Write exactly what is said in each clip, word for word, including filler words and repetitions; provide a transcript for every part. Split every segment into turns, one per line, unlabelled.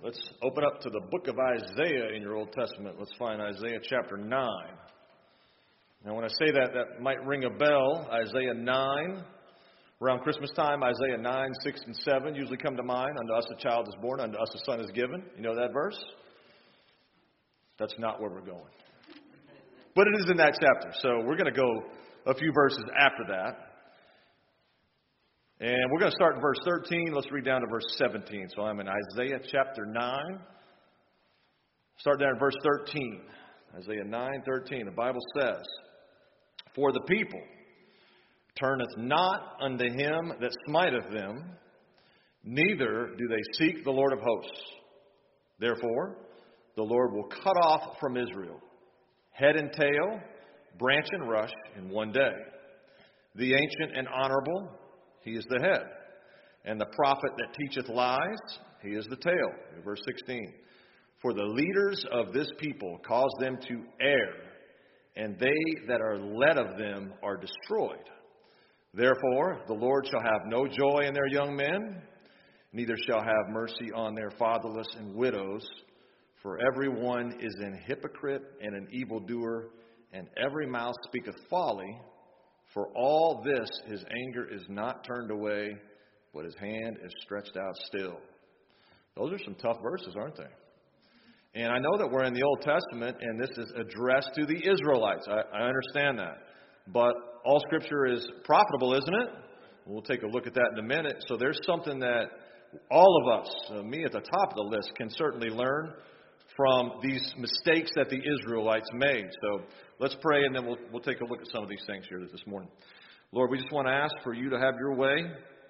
Let's open up to the book of Isaiah in your Old Testament. Let's find Isaiah chapter nine. Now, when I say that, that might ring a bell. Isaiah nine. Around Christmas time, Isaiah nine, six, and seven usually come to mind. Unto us a child is born, unto us a son is given. You know that verse? That's not where we're going. But it is in that chapter. So we're going to go a few verses after that. And we're going to start in verse thirteen. Let's read down to verse seventeen. So I'm in Isaiah chapter nine. Start down in verse thirteen. Isaiah nine, thirteen. The Bible says, For the people turneth not unto him that smiteth them, neither do they seek the Lord of hosts. Therefore, the Lord will cut off from Israel head and tail, branch and rush in one day. The ancient and honorable, he is the head. And the prophet that teacheth lies, he is the tail. Verse sixteen. For the leaders of this people cause them to err, and they that are led of them are destroyed. Therefore, the Lord shall have no joy in their young men, neither shall have mercy on their fatherless and widows. For every one is an hypocrite and an evildoer, and every mouth speaketh folly. For all this his anger is not turned away, but his hand is stretched out still. Those are some tough verses, aren't they? And I know that we're in the Old Testament, and this is addressed to the Israelites. I, I understand that. But all Scripture is profitable, isn't it? We'll take a look at that in a minute. So there's something that all of us, uh, me at the top of the list, can certainly learn from these mistakes that the Israelites made. So let's pray, and then we'll, we'll take a look at some of these things here this morning. Lord, we just want to ask for you to have your way.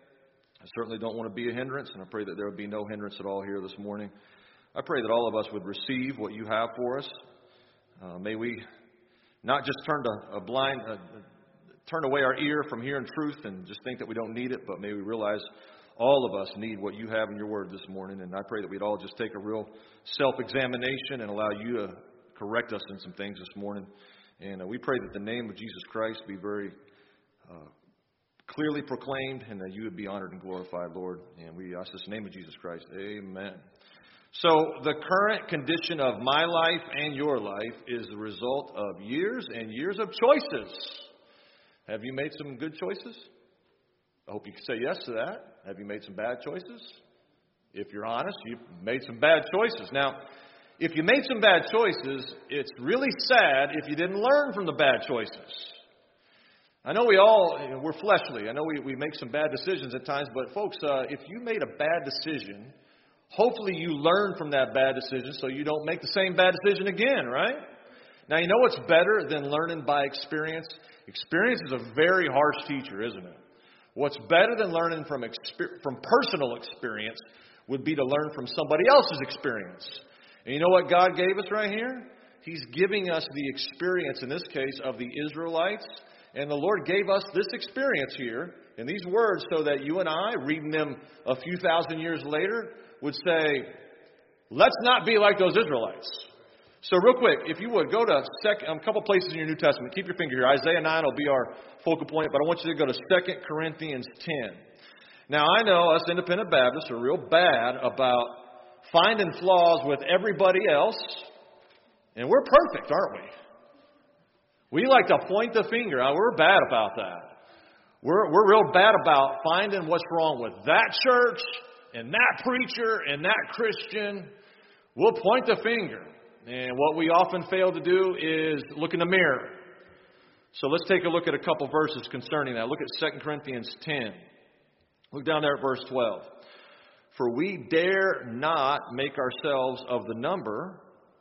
I certainly don't want to be a hindrance, and I pray that there would be no hindrance at all here this morning. I pray that all of us would receive what you have for us. Uh, may we not just turn to a blind, uh, turn away our ear from hearing truth and just think that we don't need it, but may we realize all of us need what you have in your word this morning. And I pray that we'd all just take a real self-examination and allow you to correct us in some things this morning. And uh, we pray that the name of Jesus Christ be very uh, clearly proclaimed and that you would be honored and glorified, Lord. And we ask this in the name of Jesus Christ. Amen. So the current condition of my life and your life is the result of years and years of choices. Have you made some good choices? I hope you can say yes to that. Have you made some bad choices? If you're honest, you've made some bad choices. Now, if you made some bad choices, it's really sad if you didn't learn from the bad choices. I know we all, we're fleshly. I know we, we make some bad decisions at times, but folks, uh, if you made a bad decision, hopefully you learn from that bad decision so you don't make the same bad decision again, right? Now, you know what's better than learning by experience? Experience is a very harsh teacher, isn't it? What's better than learning from exper- from personal experience would be to learn from somebody else's experience. And you know what God gave us right here? He's giving us the experience, in this case, of the Israelites. And the Lord gave us this experience here in these words so that you and I, reading them a few thousand years later, would say, let's not be like those Israelites. So real quick, if you would, go to sec- um, a couple places in your New Testament. Keep your finger here. Isaiah nine will be our focal point, but I want you to go to Second Corinthians ten. Now, I know us independent Baptists are real bad about finding flaws with everybody else, and we're perfect, aren't we? We like to point the finger. We're bad about that. We're, we're real bad about finding what's wrong with that church and that preacher and that Christian. We'll point the finger. And what we often fail to do is look in the mirror. So let's take a look at a couple verses concerning that. Look at Second Corinthians ten. Look down there at verse twelve. For we dare not make ourselves of the number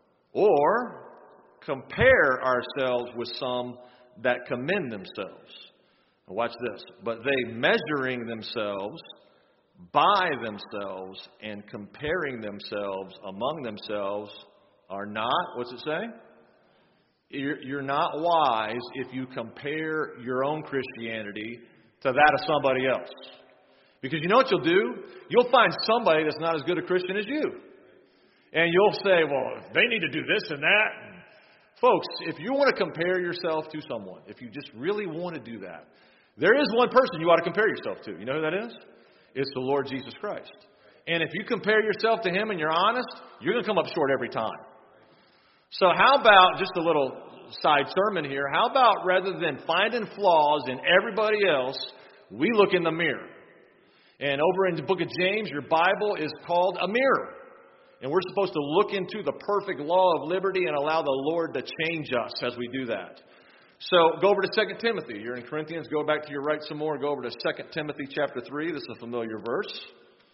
or compare ourselves with some that commend themselves. Now watch this. But they measuring themselves by themselves and comparing themselves among themselves are not, what's it say? You're, you're not wise if you compare your own Christianity to that of somebody else. Because you know what you'll do? You'll find somebody that's not as good a Christian as you. And you'll say, well, they need to do this and that. And folks, if you want to compare yourself to someone, if you just really want to do that, there is one person you ought to compare yourself to. You know who that is? It's the Lord Jesus Christ. And if you compare yourself to him and you're honest, you're going to come up short every time. So how about, just a little side sermon here, how about rather than finding flaws in everybody else, we look in the mirror. And over in the book of James, your Bible is called a mirror. And we're supposed to look into the perfect law of liberty and allow the Lord to change us as we do that. So go over to Second Timothy. You're in Corinthians. Go back to your right some more. Go over to Second Timothy chapter three. This is a familiar verse.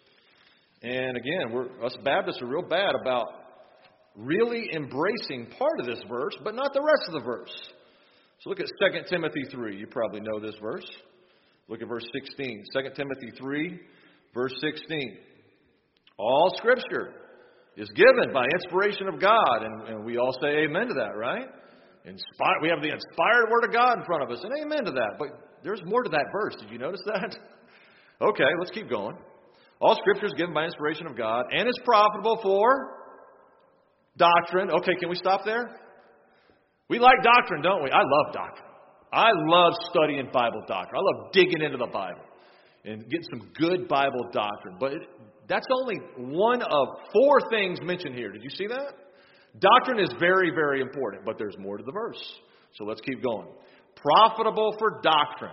And again, we're, us Baptists are real bad about really embracing part of this verse, but not the rest of the verse. So look at Second Timothy three. You probably know this verse. Look at verse sixteen. Second Timothy three, verse sixteen. All Scripture is given by inspiration of God. And, and we all say amen to that, right? Inspire, we have the inspired Word of God in front of us. And amen to that. But there's more to that verse. Did you notice that? Okay, let's keep going. All Scripture is given by inspiration of God and is profitable for doctrine. Okay, can we stop there? We like doctrine, don't we? I love doctrine. I love studying Bible doctrine. I love digging into the Bible and getting some good Bible doctrine. But it, that's only one of four things mentioned here. Did you see that? Doctrine is very, very important, but there's more to the verse. So let's keep going. Profitable for doctrine,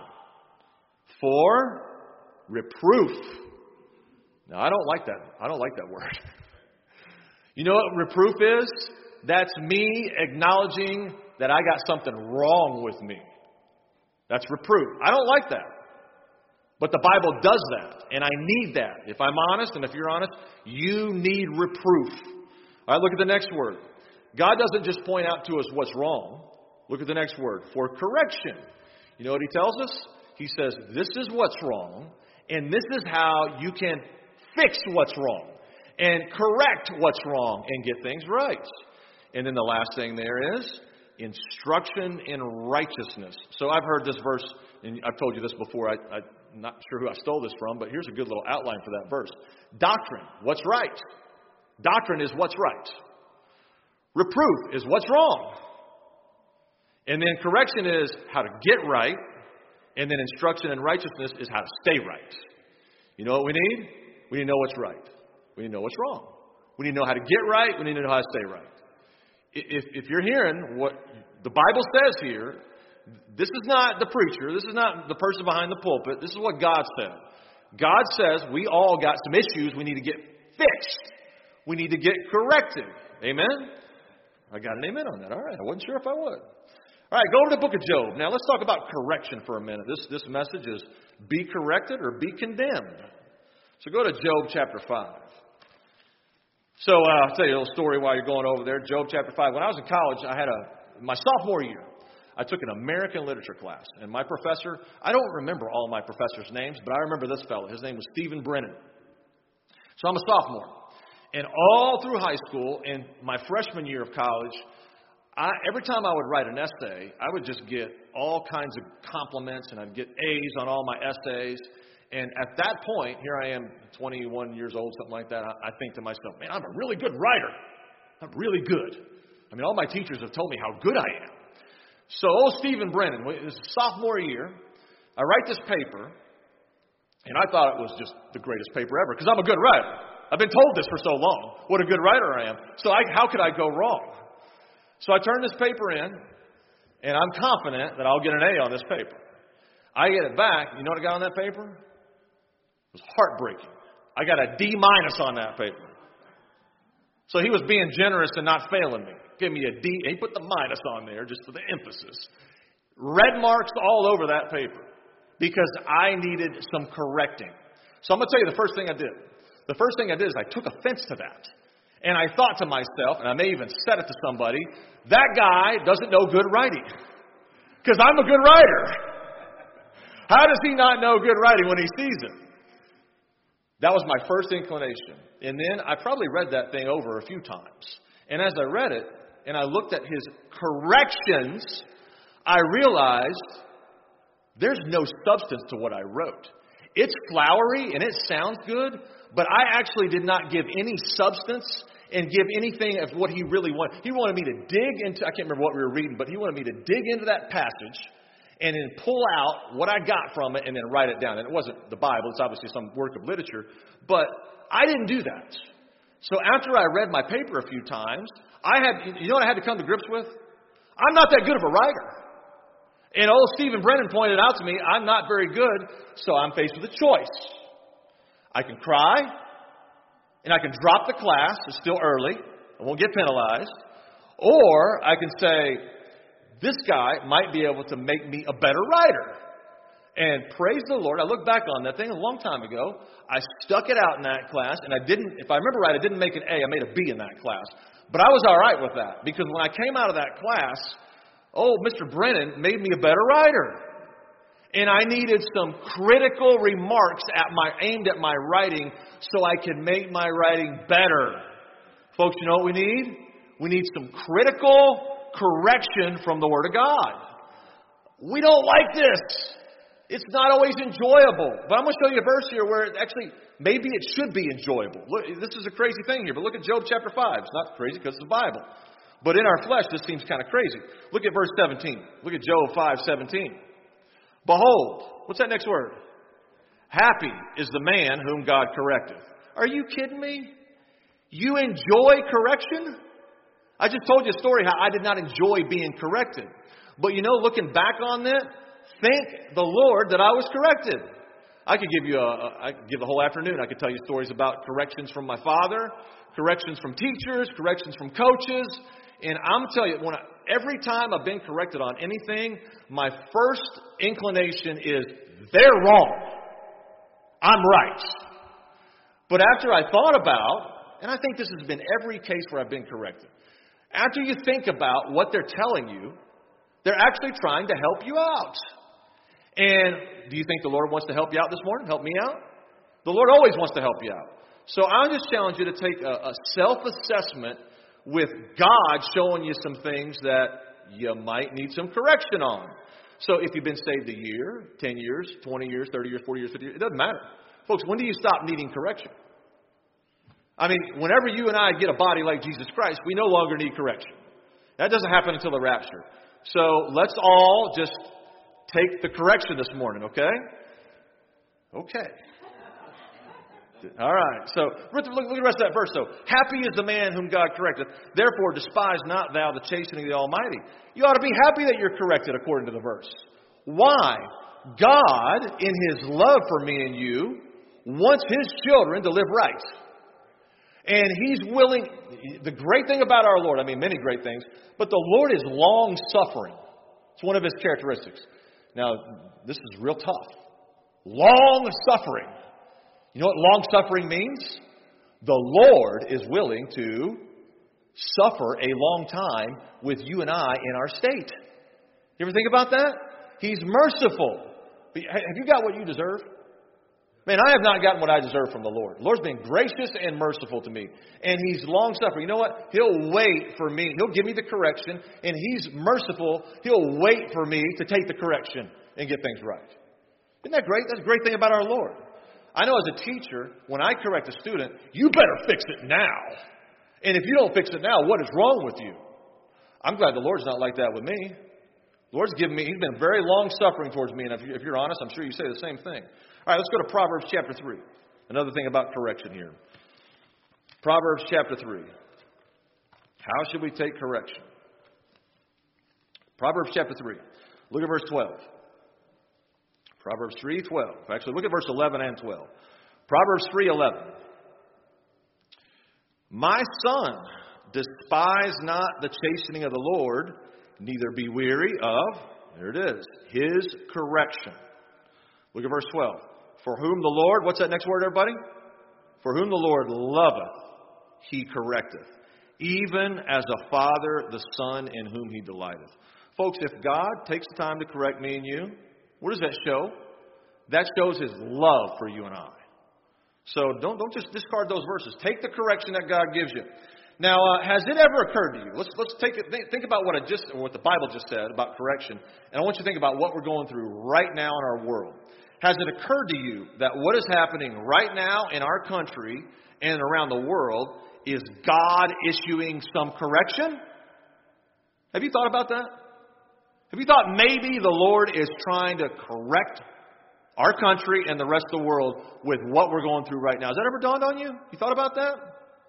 for reproof. Now, I don't like that. I don't like that word. You know what reproof is? That's me acknowledging that I got something wrong with me. That's reproof. I don't like that. But the Bible does that, and I need that. If I'm honest, and if you're honest, you need reproof. All right, look at the next word. God doesn't just point out to us what's wrong. Look at the next word. For correction. You know what he tells us? He says, this is what's wrong, and this is how you can fix what's wrong, and correct what's wrong, and get things right. And then the last thing there is instruction in righteousness. So I've heard this verse, and I've told you this before. I, I'm not sure who I stole this from, but here's a good little outline for that verse. Doctrine, what's right? Doctrine is what's right. Reproof is what's wrong. And then correction is how to get right. And then instruction in righteousness is how to stay right. You know what we need? We need to know what's right. We need to know what's wrong. We need to know how to get right. We need to know how to stay right. If, if you're hearing what the Bible says here, this is not the preacher. This is not the person behind the pulpit. This is what God said. God says we all got some issues we need to get fixed. We need to get corrected. Amen? I got an amen on that. All right. I wasn't sure if I would. All right. Go over to the book of Job. Now let's talk about correction for a minute. This, this message is be corrected or be condemned. So go to Job chapter five. So uh, I'll tell you a little story while you're going over there. Job chapter five. When I was in college, I had a, my sophomore year, I took an American literature class. And my professor, I don't remember all my professors' names, but I remember this fellow. His name was Stephen Brennan. So I'm a sophomore. And all through high school and my freshman year of college, I, every time I would write an essay, I would just get all kinds of compliments and I'd get A's on all my essays. And at that point, here I am, twenty-one years old, something like that, I, I think to myself, man, I'm a really good writer. I'm really good. I mean, all my teachers have told me how good I am. So old Stephen Brennan, it was sophomore year, I write this paper, and I thought it was just the greatest paper ever, because I'm a good writer. I've been told this for so long, what a good writer I am. So I, how could I go wrong? So I turn this paper in, and I'm confident that I'll get an A on this paper. I get it back. You know what I got on that paper? It was heartbreaking. I got a D minus on that paper. So he was being generous and not failing me. Give me a D. He put the minus on there just for the emphasis. Red marks all over that paper because I needed some correcting. So I'm going to tell you the first thing I did. The first thing I did is I took offense to that. And I thought to myself, and I may even said it to somebody, that guy doesn't know good writing. Because I'm a good writer. How does he not know good writing when he sees it? That was my first inclination. And then I probably read that thing over a few times. And as I read it, and I looked at his corrections, I realized there's no substance to what I wrote. It's flowery and it sounds good, but I actually did not give any substance and give anything of what he really wanted. He wanted me to dig into, I can't remember what we were reading, but he wanted me to dig into that passage and then pull out what I got from it and then write it down. And it wasn't the Bible, it's obviously some work of literature, but I didn't do that. So after I read my paper a few times, I had, you know what I had to come to grips with? I'm not that good of a writer. And old Stephen Brennan pointed out to me, I'm not very good, so I'm faced with a choice. I can cry, and I can drop the class. It's still early. I won't get penalized. Or I can say, this guy might be able to make me a better writer. And praise the Lord, I look back on that thing a long time ago. I stuck it out in that class, and I didn't, if I remember right, I didn't make an A. I made a B in that class. But I was all right with that, because when I came out of that class, oh, Mister Brennan made me a better writer. And I needed some critical remarks at my aimed at my writing so I could make my writing better. Folks, you know what we need? We need some critical correction from the Word of God. We don't like this. It's not always enjoyable. But I'm going to show you a verse here where it actually, maybe it should be enjoyable. Look, this is a crazy thing here, but look at Job chapter five. It's not crazy because it's the Bible. But in our flesh, this seems kind of crazy. Look at verse seventeen. Look at Job five seventeen. Behold, what's that next word? Happy is the man whom God correcteth. Are you kidding me? You enjoy correction? I just told you a story how I did not enjoy being corrected. But you know, looking back on that, thank the Lord that I was corrected. I could give you a, a I could give the whole afternoon. I could tell you stories about corrections from my father, corrections from teachers, corrections from coaches. And I'm telling you, when I, every time I've been corrected on anything, my first inclination is, they're wrong. I'm right. But after I thought about, and I think this has been every case where I've been corrected, after you think about what they're telling you, they're actually trying to help you out. And do you think the Lord wants to help you out this morning? Help me out? The Lord always wants to help you out. So I'll just challenge you to take a, a self-assessment with God showing you some things that you might need some correction on. So if you've been saved a year, ten years, twenty years, thirty years, forty years, fifty years, it doesn't matter. Folks, when do you stop needing correction? I mean, whenever you and I get a body like Jesus Christ, we no longer need correction. That doesn't happen until the rapture. So let's all just take the correction this morning, okay? Okay. All right. So look, look at the rest of that verse. So happy is the man whom God correcteth. Therefore despise not thou the chastening of the Almighty. You ought to be happy that you're corrected according to the verse. Why? God, in His love for me and you, wants His children to live right. And He's willing. The great thing about our Lord, I mean many great things, but the Lord is long-suffering. It's one of His characteristics. Now, this is real tough. Long-suffering. You know what long-suffering means? The Lord is willing to suffer a long time with you and I in our state. You ever think about that? He's merciful. But have you got what you deserve? Man, I have not gotten what I deserve from the Lord. The Lord's been gracious and merciful to me. And He's long-suffering. You know what? He'll wait for me. He'll give me the correction. And He's merciful. He'll wait for me to take the correction and get things right. Isn't that great? That's a great thing about our Lord. I know as a teacher, when I correct a student, you better fix it now. And if you don't fix it now, what is wrong with you? I'm glad the Lord's not like that with me. The Lord's given me, He's been very long-suffering towards me. And if, you, if you're honest, I'm sure you say the same thing. All right, let's go to Proverbs chapter three. Another thing about correction here. Proverbs chapter three. How should we take correction? Proverbs chapter three. Look at verse twelve. Proverbs three twelve. Actually, look at verse eleven and twelve. Proverbs three eleven. My son, despise not the chastening of the Lord, neither be weary of, there it is, His correction. Look at verse twelve. For whom the Lord, what's that next word, everybody? For whom the Lord loveth, He correcteth, even as a father the son in whom He delighteth. Folks, if God takes the time to correct me and you, what does that show? That shows His love for you and I. So don't don't just discard those verses. Take the correction that God gives you. Now, uh, has it ever occurred to you? Let's let's take it. Think, think about what I just, or what the Bible just said about correction, and I want you to think about what we're going through right now in our world. Has it occurred to you that what is happening right now in our country and around the world is God issuing some correction? Have you thought about that? Have you thought maybe the Lord is trying to correct our country and the rest of the world with what we're going through right now. Has that ever dawned on you? You thought about that?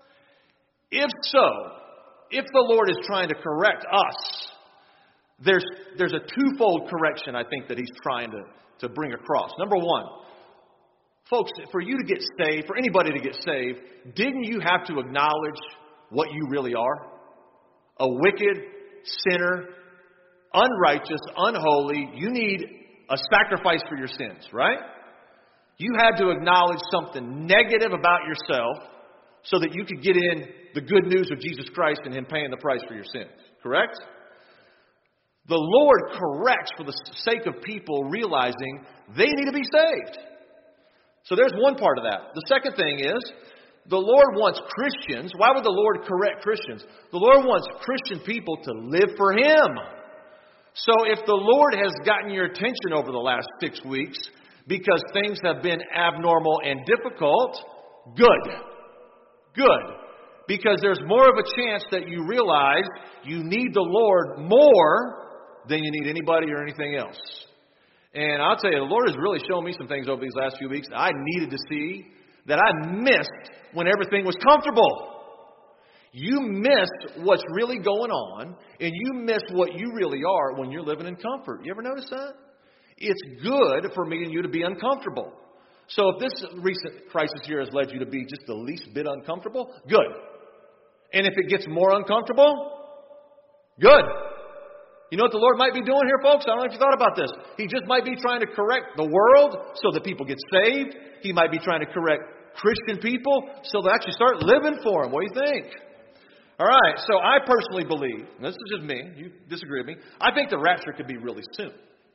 If so, if the Lord is trying to correct us, there's there's a twofold correction I think that He's trying to, to bring across. Number one, folks, for you to get saved, for anybody to get saved, didn't you have to acknowledge what you really are? A wicked sinner, unrighteous, unholy. You need a sacrifice for your sins, right? You had to acknowledge something negative about yourself so that you could get in the good news of Jesus Christ and Him paying the price for your sins, correct? The Lord corrects for the sake of people realizing they need to be saved. So there's one part of that. The second thing is, the Lord wants Christians. Why would the Lord correct Christians? The Lord wants Christian people to live for Him. So if the Lord has gotten your attention over the last six weeks because things have been abnormal and difficult, good. Good. Because there's more of a chance that you realize you need the Lord more than you need anybody or anything else. And I'll tell you, the Lord has really shown me some things over these last few weeks I needed to see that I missed when everything was comfortable. You miss what's really going on, and you miss what you really are when you're living in comfort. You ever notice that? It's good for me and you to be uncomfortable. So if this recent crisis here has led you to be just the least bit uncomfortable, good. And if it gets more uncomfortable, good. You know what the Lord might be doing here, folks? I don't know if you thought about this. He just might be trying to correct the world so that people get saved. He might be trying to correct Christian people so they actually start living for Him. What do you think? All right, so I personally believe, and this is just me, you disagree with me, I think the rapture could be really soon.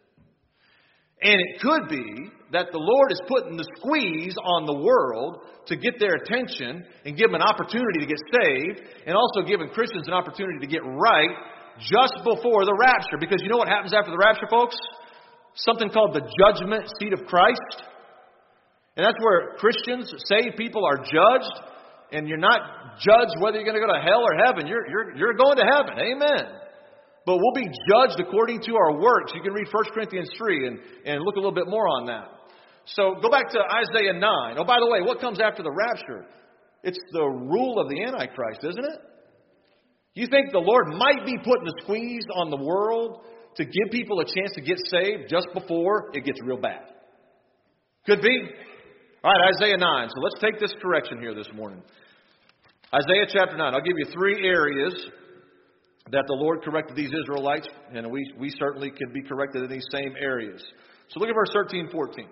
And it could be that the Lord is putting the squeeze on the world to get their attention and give them an opportunity to get saved, and also giving Christians an opportunity to get right just before the rapture. Because you know what happens after the rapture, folks? Something called the judgment seat of Christ. And that's where Christians, saved people, are judged. And you're not judged whether you're going to go to hell or heaven. You're, you're, you're going to heaven. Amen. But we'll be judged according to our works. You can read First Corinthians three and, and look a little bit more on that. So go back to Isaiah nine. Oh, by the way, what comes after the rapture? It's the rule of the Antichrist, isn't it? You think the Lord might be putting a squeeze on the world to give people a chance to get saved just before it gets real bad? Could be. All right, Isaiah nine. So let's take this correction here this morning. Isaiah chapter nine. I'll give you three areas that the Lord corrected these Israelites, and we, we certainly can be corrected in these same areas. So look at verse thirteen, fourteen.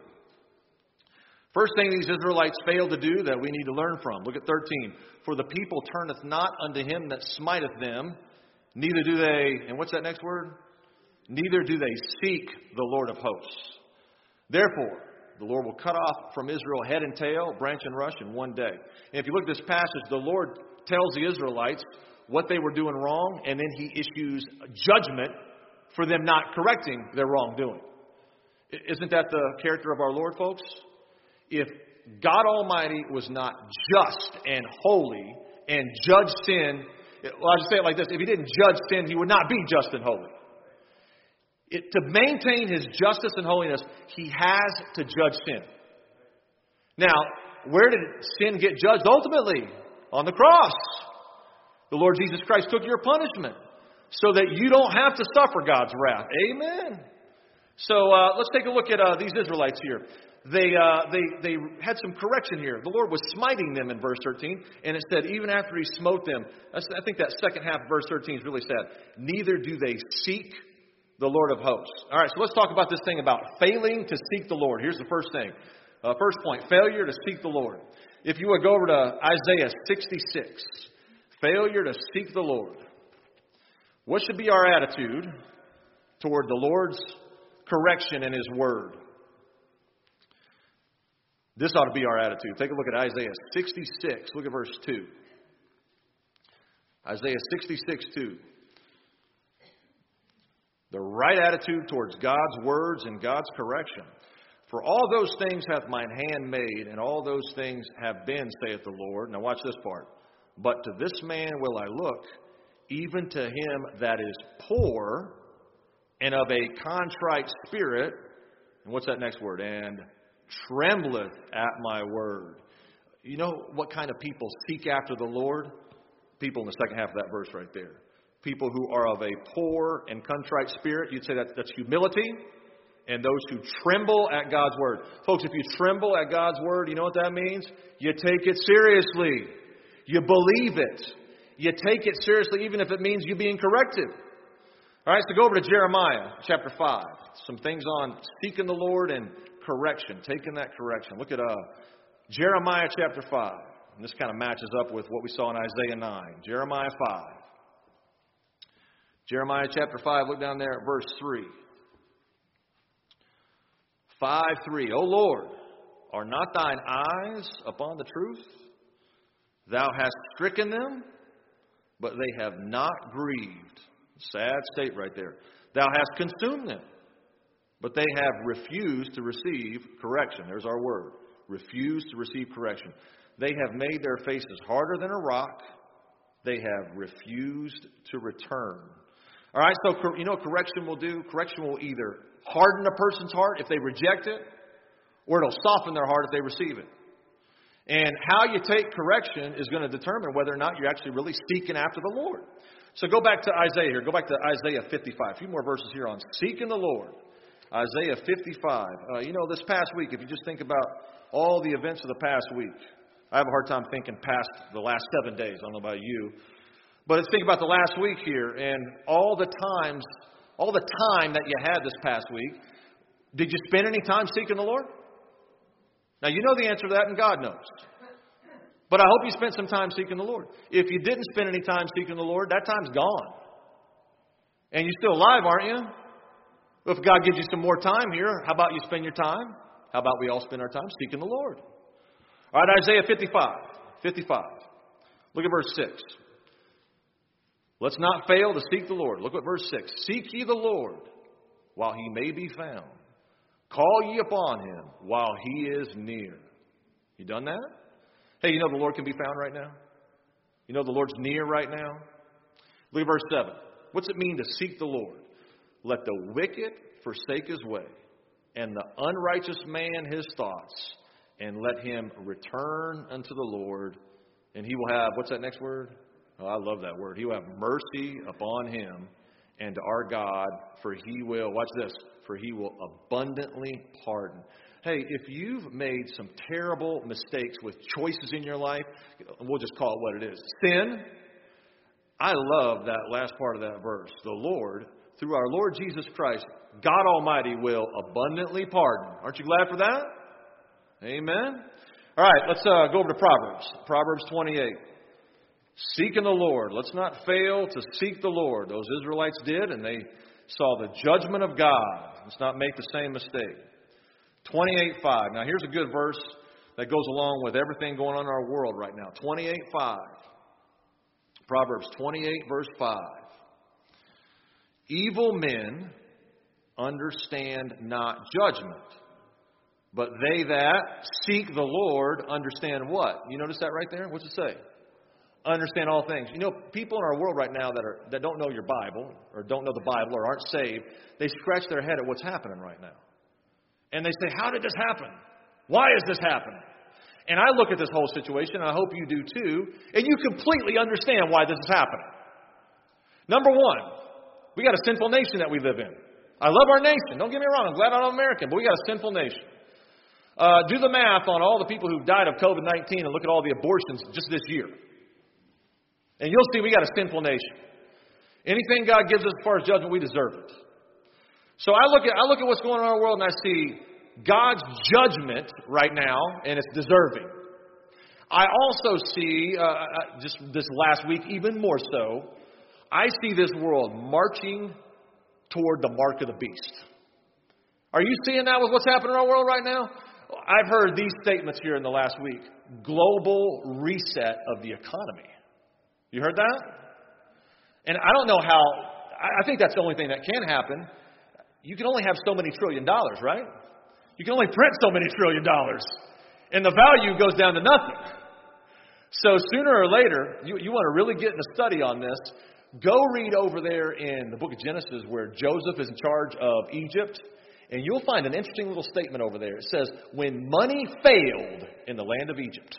First thing these Israelites failed to do that we need to learn from. Look at thirteen. For the people turneth not unto him that smiteth them, neither do they, and what's that next word? Neither do they seek the Lord of hosts. Therefore, the Lord will cut off from Israel head and tail, branch and rush in one day. And if you look at this passage, the Lord tells the Israelites what they were doing wrong, and then He issues judgment for them not correcting their wrongdoing. Isn't that the character of our Lord, folks? If God Almighty was not just and holy and judged sin, well, I'll just say it like this. If He didn't judge sin, He would not be just and holy. It, to maintain His justice and holiness, He has to judge sin. Now, where did sin get judged ultimately? On the cross. The Lord Jesus Christ took your punishment so that you don't have to suffer God's wrath. Amen. So uh, let's take a look at uh, these Israelites here. They, uh, they, they had some correction here. The Lord was smiting them in verse thirteen, and it said, even after He smote them, I think that second half of verse thirteen is really sad. Neither do they seek the Lord of hosts. All right, so let's talk about this thing about failing to seek the Lord. Here's the first thing. Uh, first point, failure to seek the Lord. If you would go over to Isaiah sixty-six, failure to seek the Lord. What should be our attitude toward the Lord's correction in His Word? This ought to be our attitude. Take a look at Isaiah sixty-six. Look at verse two. Isaiah sixty-six, two. The right attitude towards God's words and God's correction. For all those things hath mine hand made, and all those things have been, saith the Lord. Now watch this part. But to this man will I look, even to him that is poor and of a contrite spirit, And what's that next word? And trembleth at my word. You know what kind of people seek after the Lord? People in the second half of that verse right there. People who are of a poor and contrite spirit. You'd say that that's humility. And those who tremble at God's word. Folks, if you tremble at God's word, you know what that means? You take it seriously. You believe it. You take it seriously even if it means you being corrected. All right, so go over to Jeremiah chapter five. Some things on seeking the Lord and correction, taking that correction. Look at uh, Jeremiah chapter five. And this kind of matches up with what we saw in Isaiah nine. Jeremiah five. Jeremiah chapter five, look down there at verse three. five three. O Lord, are not thine eyes upon the truth? Thou hast stricken them, but they have not grieved. Sad state right there. Thou hast consumed them, but they have refused to receive correction. There's our word. Refused to receive correction. They have made their faces harder than a rock. They have refused to return. All right, so you know what correction will do? Correction will either harden a person's heart if they reject it, or it'll soften their heart if they receive it. And how you take correction is going to determine whether or not you're actually really seeking after the Lord. So go back to Isaiah here. Go back to Isaiah fifty-five. A few more verses here on seeking the Lord. Isaiah fifty-five. Uh, you know, this past week, if you just think about all the events of the past week, I have a hard time thinking past the last seven days. I don't know about you. But let's think about the last week here and all the times, all the time that you had this past week. Did you spend any time seeking the Lord? Now, you know the answer to that, and God knows. But I hope you spent some time seeking the Lord. If you didn't spend any time seeking the Lord, that time's gone. And you're still alive, aren't you? If God gives you some more time here, how about you spend your time? How about we all spend our time seeking the Lord? All right, Isaiah fifty-five. fifty-five. Look at verse six. Let's not fail to seek the Lord. Look at verse six. Seek ye the Lord while he may be found. Call ye upon him while he is near. You done that? Hey, you know the Lord can be found right now? You know the Lord's near right now? Look at verse seven. What's it mean to seek the Lord? Let the wicked forsake his way, and the unrighteous man his thoughts, and let him return unto the Lord, and he will have, what's that next word? Oh, I love that word. He will have mercy upon him and to our God, for he will, watch this, for he will abundantly pardon. Hey, if you've made some terrible mistakes with choices in your life, we'll just call it what it is, sin, I love that last part of that verse. The Lord, through our Lord Jesus Christ, God Almighty will abundantly pardon. Aren't you glad for that? Amen. All right, let's uh, go over to Proverbs. Proverbs twenty-eight. Seeking the Lord. Let's not fail to seek the Lord. Those Israelites did, and they saw the judgment of God. Let's not make the same mistake. twenty-eight five. Now, here's a good verse that goes along with everything going on in our world right now. twenty-eight five. Proverbs twenty-eight, verse five. Evil men understand not judgment, but they that seek the Lord understand what? You notice that right there? What's it say? Understand all things. You know, people in our world right now that are that don't know your Bible, or don't know the Bible, or aren't saved, they scratch their head at what's happening right now. And they say, how did this happen? Why is this happening? And I look at this whole situation, and I hope you do too, and you completely understand why this is happening. Number one, we got a sinful nation that we live in. I love our nation. Don't get me wrong. I'm glad I'm American, but we got a sinful nation. Uh, do the math on all the people who've died of covid nineteen and look at all the abortions just this year. And you'll see we got a sinful nation. Anything God gives us as far as judgment, we deserve it. So I look at I look at what's going on in our world, and I see God's judgment right now, and it's deserving. I also see, uh, just this last week, even more so, I see this world marching toward the mark of the beast. Are you seeing that with what's happening in our world right now? I've heard these statements here in the last week. Global reset of the economy. You heard that? And I don't know how, I think that's the only thing that can happen. You can only have so many trillion dollars, right? You can only print so many trillion dollars. And the value goes down to nothing. So sooner or later, you, you want to really get in a study on this, go read over there in the book of Genesis where Joseph is in charge of Egypt. And you'll find an interesting little statement over there. It says, when money failed in the land of Egypt.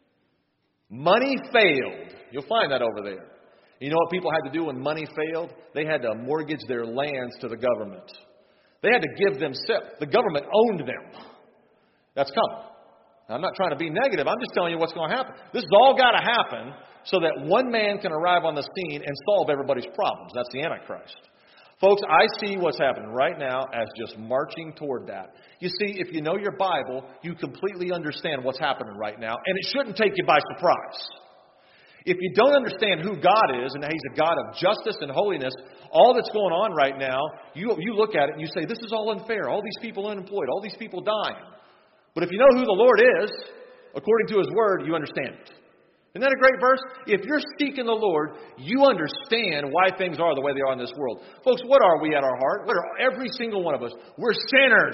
Money failed. You'll find that over there. You know what people had to do when money failed? They had to mortgage their lands to the government. They had to give them, the government owned them. That's coming. Now, I'm not trying to be negative. I'm just telling you what's going to happen. This has all got to happen so that one man can arrive on the scene and solve everybody's problems. That's the Antichrist. Folks, I see what's happening right now as just marching toward that. You see, if you know your Bible, you completely understand what's happening right now, and it shouldn't take you by surprise. If you don't understand who God is and that He's a God of justice and holiness, all that's going on right now, you, you look at it and you say, this is all unfair. All these people unemployed, all these people dying. But if you know who the Lord is, according to His Word, you understand it. Isn't that a great verse? If you're seeking the Lord, you understand why things are the way they are in this world. Folks, what are we at our heart? What are every single one of us? We're sinners.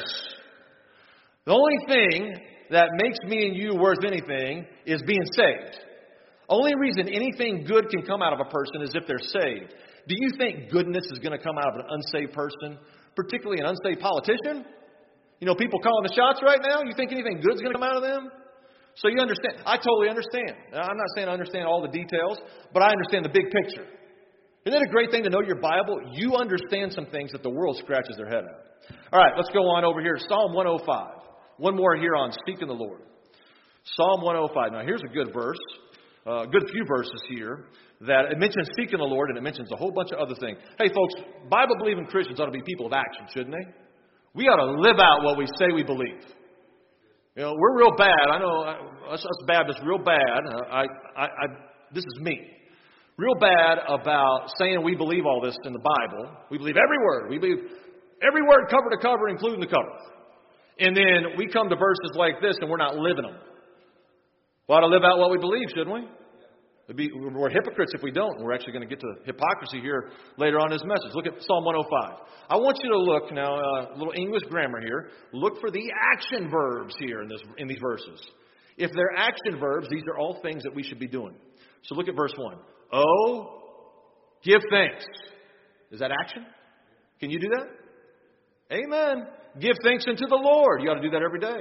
The only thing that makes me and you worth anything is being saved. Only reason anything good can come out of a person is if they're saved. Do you think goodness is going to come out of an unsaved person, particularly an unsaved politician? You know, people calling the shots right now. You think anything good's going to come out of them? So you understand. I totally understand. Now, I'm not saying I understand all the details, but I understand the big picture. Isn't it a great thing to know your Bible? You understand some things that the world scratches their head at. All right, let's go on over here. Psalm one oh five. One more here on seeking the Lord. Psalm one oh five. Now, here's a good verse. A uh, good few verses here that it mentions seeking the Lord, and it mentions a whole bunch of other things. Hey, folks, Bible-believing Christians ought to be people of action, shouldn't they? We ought to live out what we say we believe. You know, we're real bad. I know us, us Baptists, real bad. I, I, I, this is me. Real bad about saying we believe all this in the Bible. We believe every word. We believe every word cover to cover, including the cover. And then we come to verses like this and we're not living them. We ought to live out what we believe, shouldn't we? It'd be, we're hypocrites if we don't. We're actually going to get to hypocrisy here later on in this message. Look at Psalm one oh five. I want you to look now, a uh, little English grammar here. Look for the action verbs here in this in these verses. If they're action verbs, these are all things that we should be doing. So look at verse one. Oh, give thanks. Is that action? Can you do that? Amen. Give thanks unto the Lord. You ought to do that every day.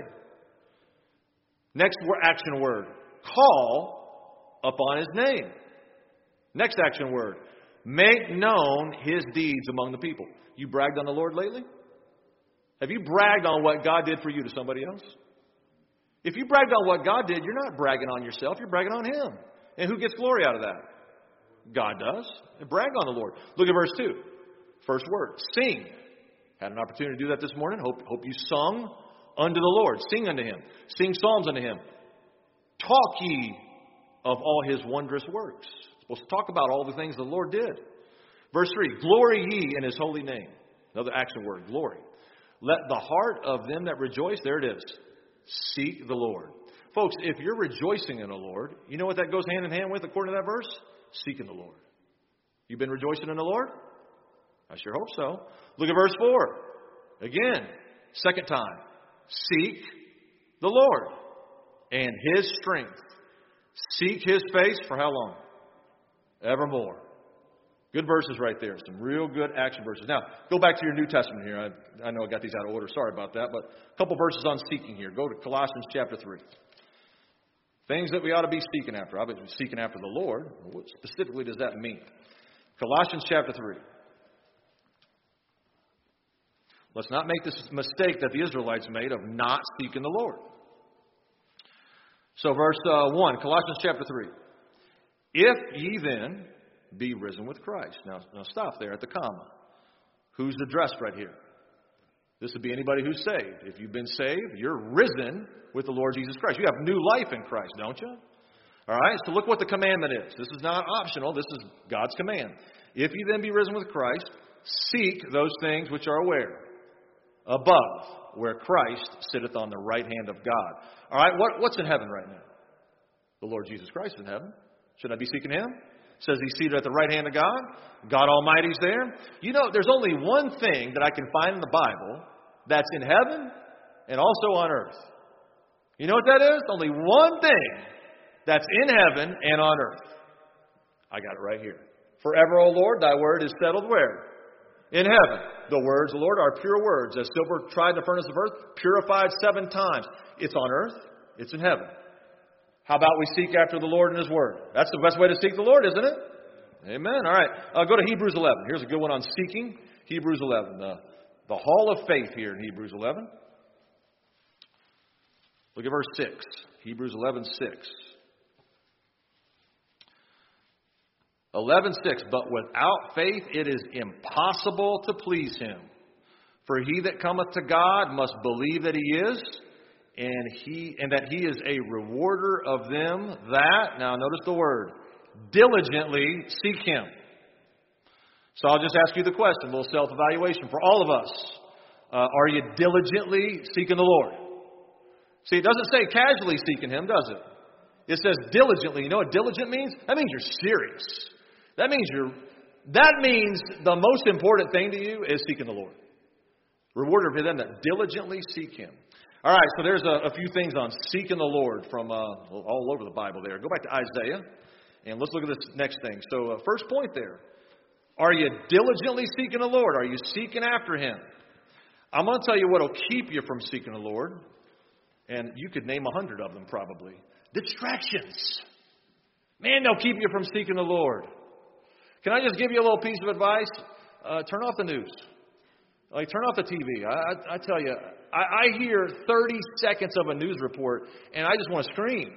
Next action word. Call upon His name. Next action word. Make known His deeds among the people. You bragged on the Lord lately? Have you bragged on what God did for you to somebody else? If you bragged on what God did, you're not bragging on yourself. You're bragging on Him. And who gets glory out of that? God does. And brag on the Lord. Look at verse two. First word. Sing. Had an opportunity to do that this morning. Hope, hope you sung unto the Lord. Sing unto Him. Sing psalms unto Him. Talk ye of all His wondrous works. We're supposed to talk about all the things the Lord did. Verse three, glory ye in His holy name. Another action word, glory. Let the heart of them that rejoice, there it is, seek the Lord. Folks, if you're rejoicing in the Lord, you know what that goes hand in hand with according to that verse? Seeking the Lord. You've been rejoicing in the Lord? I sure hope so. Look at verse four. Again, second time. Seek the Lord and His strength. Seek His face for how long? Evermore. Good verses right there. Some real good action verses. Now, go back to your New Testament here. I, I know I got these out of order. Sorry about that. But a couple verses on seeking here. Go to Colossians chapter three. Things that we ought to be seeking after. Obviously, seeking after the Lord. What specifically does that mean? Colossians chapter three. Let's not make this mistake that the Israelites made of not seeking the Lord. So verse uh, one, Colossians chapter three. If ye then be risen with Christ. Now, now stop there at the comma. Who's addressed right here? This would be anybody who's saved. If you've been saved, you're risen with the Lord Jesus Christ. You have new life in Christ, don't you? All right, so look what the commandment is. This is not optional. This is God's command. If you then be risen with Christ, seek those things which are where? Above, where Christ sitteth on the right hand of God. All right, what, what's in heaven right now? The Lord Jesus Christ is in heaven. Should I be seeking Him? It says He's seated at the right hand of God. God Almighty's there. You know, there's only one thing that I can find in the Bible that's in heaven and also on earth. You know what that is? Only one thing that's in heaven and on earth. I got it right here. Forever, O Lord, Thy word is settled where? In heaven. The words of the Lord are pure words, as silver tried in the furnace of earth, purified seven times. It's on earth. It's in heaven. How about we seek after the Lord and His Word? That's the best way to seek the Lord, isn't it? Amen. All right. Uh, go to Hebrews eleven. Here's a good one on seeking. Hebrews eleven. The, the hall of faith here in Hebrews eleven. Look at verse six. Hebrews eleven six. eleven six. But without faith it is impossible to please Him. For he that cometh to God must believe that He is, and he and that He is a rewarder of them that, now notice the word, diligently seek Him. So I'll just ask you the question, a little self-evaluation for all of us. Uh, are you diligently seeking the Lord? See, it doesn't say casually seeking Him, does it? It says diligently. You know what diligent means? That means you're serious. That means you're. That means the most important thing to you is seeking the Lord. Rewarder for them that diligently seek Him. All right, so there's a, a few things on seeking the Lord from uh, all over the Bible there. Go back to Isaiah, and let's look at this next thing. So uh, first point there. Are you diligently seeking the Lord? Are you seeking after Him? I'm going to tell you what will keep you from seeking the Lord. And you could name a hundred of them probably. Distractions. Man, they'll keep you from seeking the Lord. Can I just give you a little piece of advice? Uh, turn off the news. Like, turn off the T V. I, I, I tell you, I, I hear thirty seconds of a news report, and I just want to scream.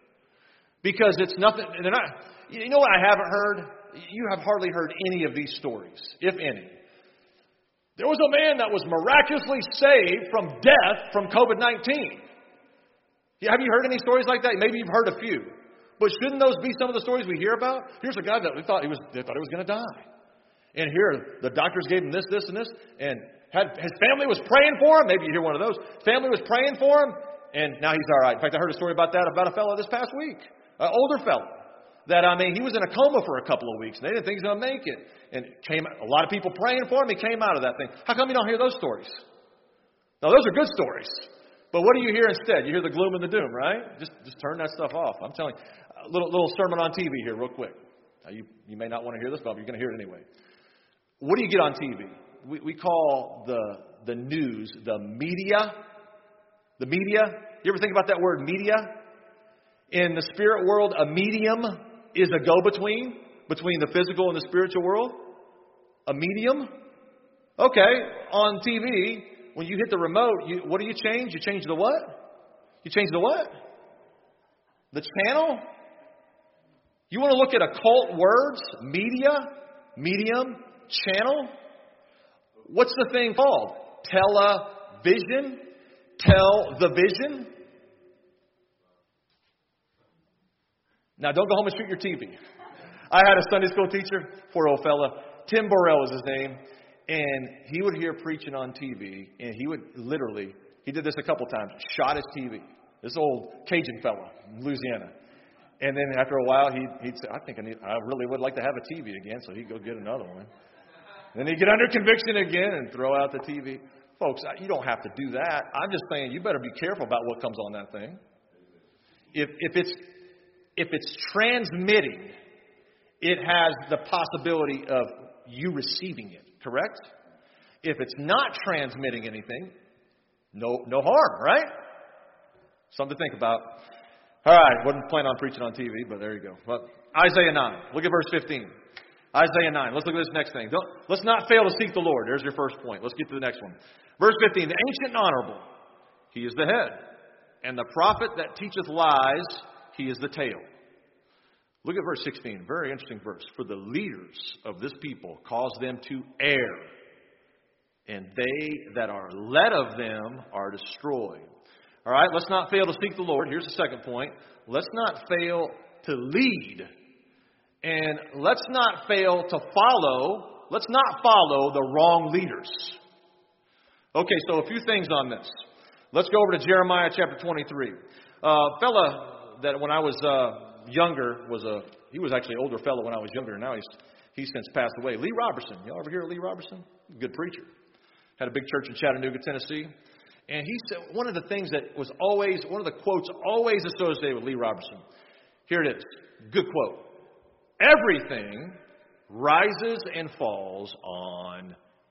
Because it's nothing. They're not. You know what I haven't heard? You have hardly heard any of these stories, if any. There was a man that was miraculously saved from death from covid nineteen. Have you heard any stories like that? Maybe you've heard a few. But shouldn't those be some of the stories we hear about? Here's a guy that we thought he was, they thought he was going to die. And here, the doctors gave him this, this, and this. And had, his family was praying for him. Maybe you hear one of those. Family was praying for him. And now he's all right. In fact, I heard a story about that, about a fellow this past week. An older fellow. That, I mean, he was in a coma for a couple of weeks. And they didn't think he was going to make it. And came a lot of people praying for him. He came out of that thing. How come you don't hear those stories? Now, those are good stories. But what do you hear instead? You hear the gloom and the doom, right? Just just turn that stuff off. I'm telling you. A little, little sermon on T V here real quick. Now, you, you may not want to hear this, but you're going to hear it anyway. What do you get on T V? We, we call the, the news the media. The media. You ever think about that word media? In the spirit world, a medium is a go-between between the physical and the spiritual world. A medium. Okay, on T V, when you hit the remote, you, what do you change? You change the what? You change the what? The channel? You want to look at occult words? Media? Medium? Channel? What's the thing called? Television? Tell the vision? Now, don't go home and shoot your T V. I had a Sunday school teacher, poor old fella. Tim Burrell was his name. And he would hear preaching on T V, and he would literally, he did this a couple times, shot his T V. This old Cajun fella in Louisiana. And then after a while, he'd, he'd say, I think I, need, I really would like to have a T V again, so he'd go get another one. Then he'd get under conviction again and throw out the T V. Folks, you don't have to do that. I'm just saying you better be careful about what comes on that thing. If, if it's if it's transmitting, it has the possibility of you receiving it, correct? If it's not transmitting anything, no no harm, right? Something to think about. All right, wasn't planning on preaching on T V, but there you go. Well, Isaiah nine. Look at verse fifteen. Isaiah nine. Let's look at this next thing. Don't, let's not fail to seek the Lord. There's your first point. Let's get to the next one. Verse fifteen. The ancient and honorable, he is the head. And the prophet that teacheth lies, he is the tail. Look at verse sixteen. Very interesting verse. For the leaders of this people cause them to err, and they that are led of them are destroyed. All right, let's not fail to seek the Lord. Here's the second point. Let's not fail to lead. And let's not fail to follow. Let's not follow the wrong leaders. Okay, so a few things on this. Let's go over to Jeremiah chapter twenty-three. A uh, fella that when I was uh, younger was a, he was actually an older fellow when I was younger. Now he's he's since passed away. Lee Robertson. Y'all ever hear of Lee Robertson? Good preacher. Had a big church in Chattanooga, Tennessee. And he said one of the things that was always, one of the quotes always associated with Lee Robertson. Here it is. Good quote. Everything rises and falls on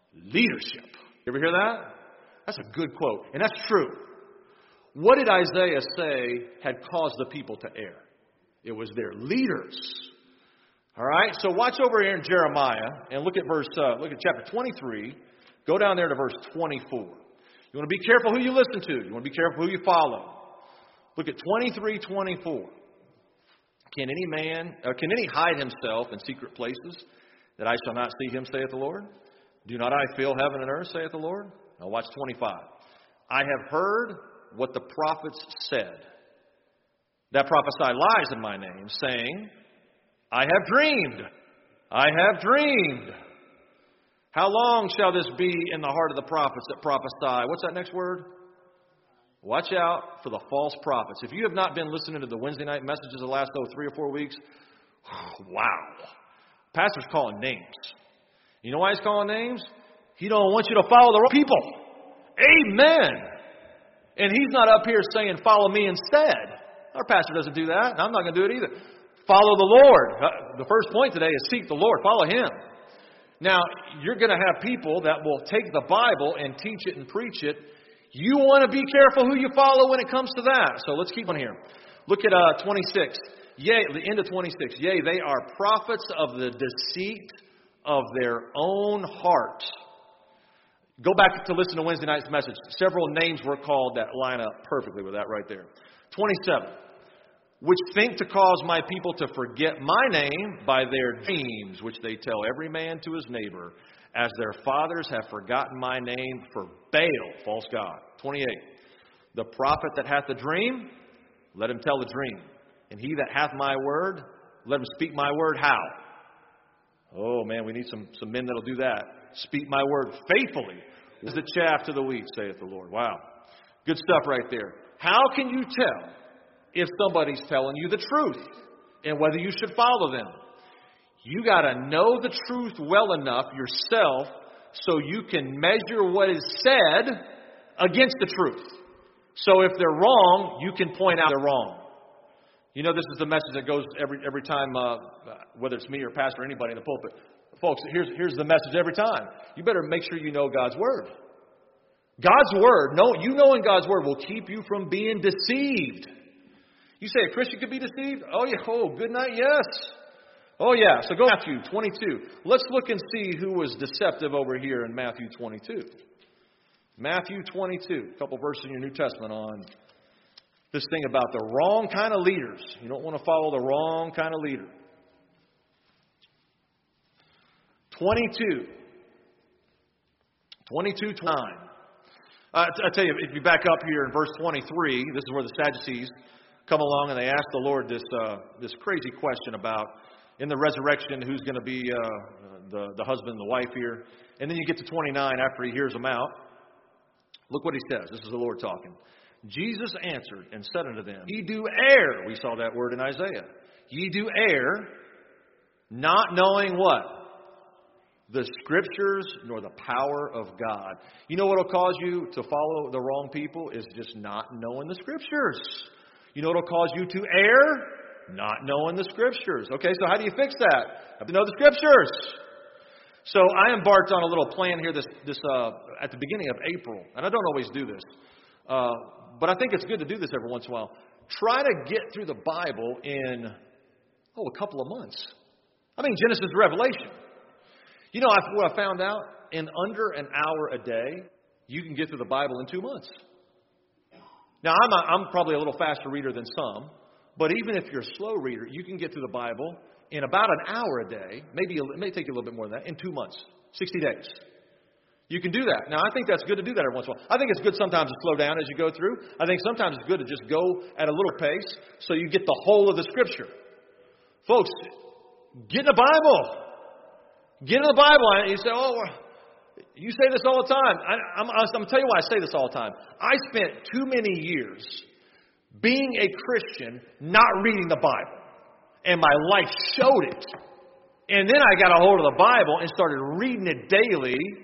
leadership. You ever hear that? That's a good quote. And that's true. What did Isaiah say had caused the people to err? It was their leaders. All right? So watch over here in Jeremiah and look at verse, uh, look at chapter twenty-three. Go down there to verse twenty-four. You want to be careful who you listen to. You want to be careful who you follow. Look at twenty-three twenty-four. Can any man, or can any hide himself in secret places that I shall not see him, saith the Lord? Do not I fill heaven and earth, saith the Lord? Now watch twenty-five. I have heard what the prophets said, that prophesy lies in my name, saying, I have dreamed. I have dreamed. How long shall this be in the heart of the prophets that prophesy? What's that next word? Watch out for the false prophets. If you have not been listening to the Wednesday night messages the last oh, three or four weeks, wow. Pastor's calling names. You know why he's calling names? He don't want you to follow the wrong people. Amen. And he's not up here saying, follow me instead. Our pastor doesn't do that, and I'm not going to do it either. Follow the Lord. Uh, the first point today is seek the Lord. Follow Him. Now, you're going to have people that will take the Bible and teach it and preach it. You want to be careful who you follow when it comes to that. So let's keep on here. Look at uh, twenty-six. Yea, the end of twenty-six. Yea, they are prophets of the deceit of their own heart. Go back to listen to Wednesday night's message. Several names were called that line up perfectly with that right there. twenty-seven. Which think to cause my people to forget my name by their dreams, which they tell every man to his neighbor, as their fathers have forgotten my name for Baal, false god. twenty-eight. The prophet that hath a dream, let him tell the dream. And he that hath my word, let him speak my word how? Oh man, we need some, some men that'll do that. Speak my word faithfully. Is the chaff to the wheat, saith the Lord. Wow. Good stuff right there. How can you tell if somebody's telling you the truth and whether you should follow them? You got to know the truth well enough yourself so you can measure what is said against the truth. So if they're wrong, you can point out they're wrong. You know, this is the message that goes every every time, uh, whether it's me or pastor or anybody in the pulpit. Folks, here's, here's the message every time. You better make sure you know God's Word. God's Word, no, you knowing God's Word will keep you from being deceived. You say a Christian could be deceived? Oh, yeah. Oh, good night. Yes. Oh, yeah. So go to Matthew twenty-two. Let's look and see who was deceptive over here in Matthew twenty-two. Matthew twenty-two. A couple verses in your New Testament on this thing about the wrong kind of leaders. You don't want to follow the wrong kind of leader. twenty-two. twenty-two, twenty-nine. Uh, I tell you, if you back up here in verse twenty-three, this is where the Sadducees come along and they ask the Lord this uh, this crazy question about in the resurrection who's going to be uh, the, the husband and the wife here. And then you get to twenty-nine after he hears them out. Look what he says. This is the Lord talking. Jesus answered and said unto them, Ye do err. We saw that word in Isaiah. Ye do err, not knowing what? The Scriptures nor the power of God. You know what will cause you to follow the wrong people is just not knowing the Scriptures. You know what will cause you to err? Not knowing the Scriptures. Okay, so how do you fix that? Have to know the Scriptures. So I embarked on a little plan here this this uh, at the beginning of April, and I don't always do this, uh, but I think it's good to do this every once in a while. Try to get through the Bible in oh a couple of months. I mean Genesis to Revelation. You know what I found out? In under an hour a day, you can get through the Bible in two months. Now I'm a, I'm probably a little faster reader than some, but even if you're a slow reader, you can get through the Bible in about an hour a day, maybe it may take you a little bit more than that, in two months, sixty days. You can do that. Now, I think that's good to do that every once in a while. I think it's good sometimes to slow down as you go through. I think sometimes it's good to just go at a little pace so you get the whole of the Scripture. Folks, get in the Bible. Get in the Bible. And you say, oh, you say this all the time. I, I'm, I'm going to tell you why I say this all the time. I spent too many years being a Christian, not reading the Bible. And my life showed it. And then I got a hold of the Bible and started reading it daily.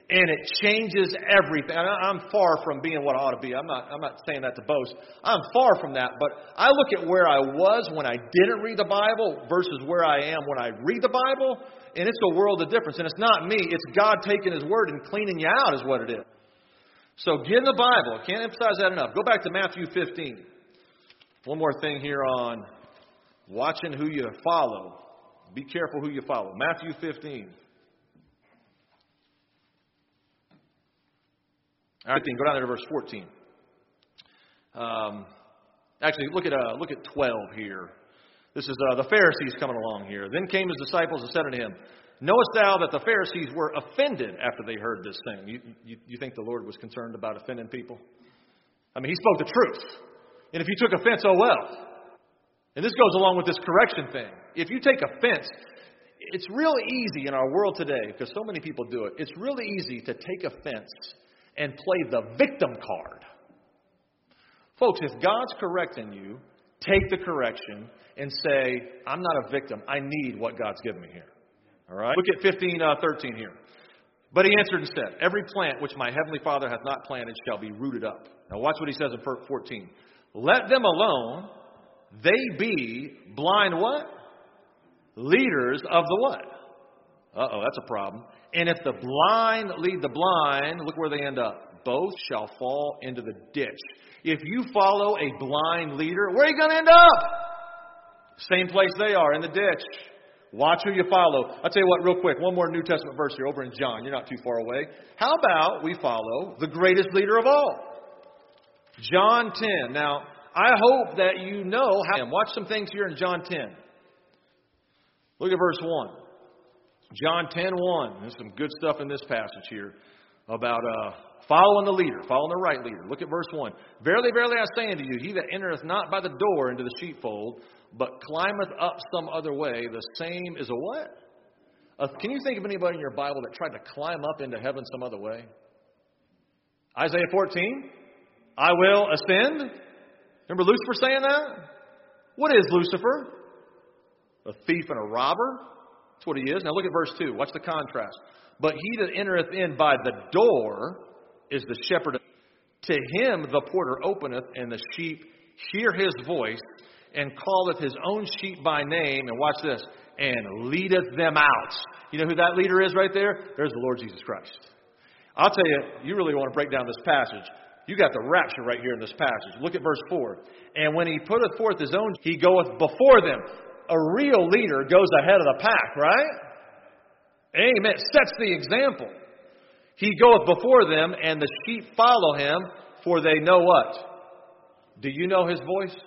And it changes everything. I'm far from being what I ought to be. I'm not, I'm not saying that to boast. I'm far from that. But I look at where I was when I didn't read the Bible versus where I am when I read the Bible, and it's a world of difference. And it's not me. It's God taking His Word and cleaning you out is what it is. So get in the Bible. I can't emphasize that enough. Go back to Matthew fifteen. One more thing here on watching who you follow. Be careful who you follow. Matthew fifteen. All right, go down there to verse fourteen. Um, actually, look at uh, look at twelve here. This is uh, the Pharisees coming along here. Then came His disciples and said unto Him, Knowest thou that the Pharisees were offended after they heard this thing? You, you, you think the Lord was concerned about offending people? I mean, He spoke the truth. And if you took offense, oh well. And this goes along with this correction thing. If you take offense, it's really easy in our world today, because so many people do it, it's really easy to take offense and play the victim card. Folks, if God's correcting you, take the correction and say, I'm not a victim. I need what God's given me here. All right? Look at fifteen, uh, thirteen here. But He answered and said, Every plant which my heavenly Father hath not planted shall be rooted up. Now watch what He says in fourteen. Let them alone. They be blind what? Leaders of the what? Uh-oh, that's a problem. And if the blind lead the blind, look where they end up. Both shall fall into the ditch. If you follow a blind leader, where are you going to end up? Same place they are, in the ditch. Watch who you follow. I'll tell you what, real quick, one more New Testament verse here over in John. You're not too far away. How about we follow the greatest leader of all? John ten. Now, I hope that you know how. Watch some things here in John ten. Look at verse one. John ten one. There's some good stuff in this passage here about uh, following the leader, following the right leader. Look at verse one. Verily, verily, I say unto you, he that entereth not by the door into the sheepfold, but climbeth up some other way, the same is a what? A, can you think of anybody in your Bible that tried to climb up into heaven some other way? Isaiah fourteen. I will ascend. Remember Lucifer saying that? What is Lucifer? A thief and a robber. That's what he is. Now look at verse two. Watch the contrast. But he that entereth in by the door is the shepherd. To him the porter openeth, and the sheep hear his voice, and calleth his own sheep by name. And watch this. And leadeth them out. You know who that leader is right there? There's the Lord Jesus Christ. I'll tell you, you really want to break down this passage. You got the rapture right here in this passage. Look at verse four. And when he putteth forth his own, he goeth before them. A real leader goes ahead of the pack, right? Amen. Sets the example. He goeth before them, and the sheep follow him, for they know what? Do you know his voice?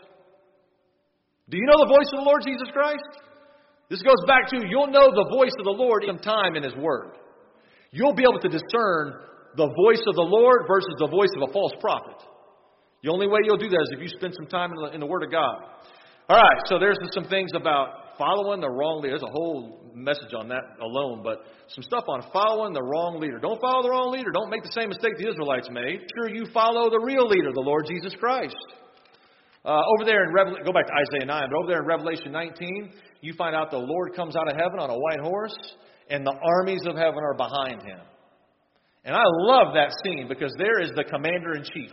Do you know the voice of the Lord Jesus Christ? This goes back to, you'll know the voice of the Lord in time in His Word. You'll be able to discern the voice of the Lord versus the voice of a false prophet. The only way you'll do that is if you spend some time in the, in the Word of God. All right, so there's some things about following the wrong leader. There's a whole message on that alone, but some stuff on following the wrong leader. Don't follow the wrong leader. Don't make the same mistake the Israelites made. Sure, you follow the real leader, the Lord Jesus Christ. Uh, over there in Revelation, go back to Isaiah nine, but over there in Revelation nineteen, you find out the Lord comes out of heaven on a white horse, and the armies of heaven are behind Him. And I love that scene because there is the commander-in-chief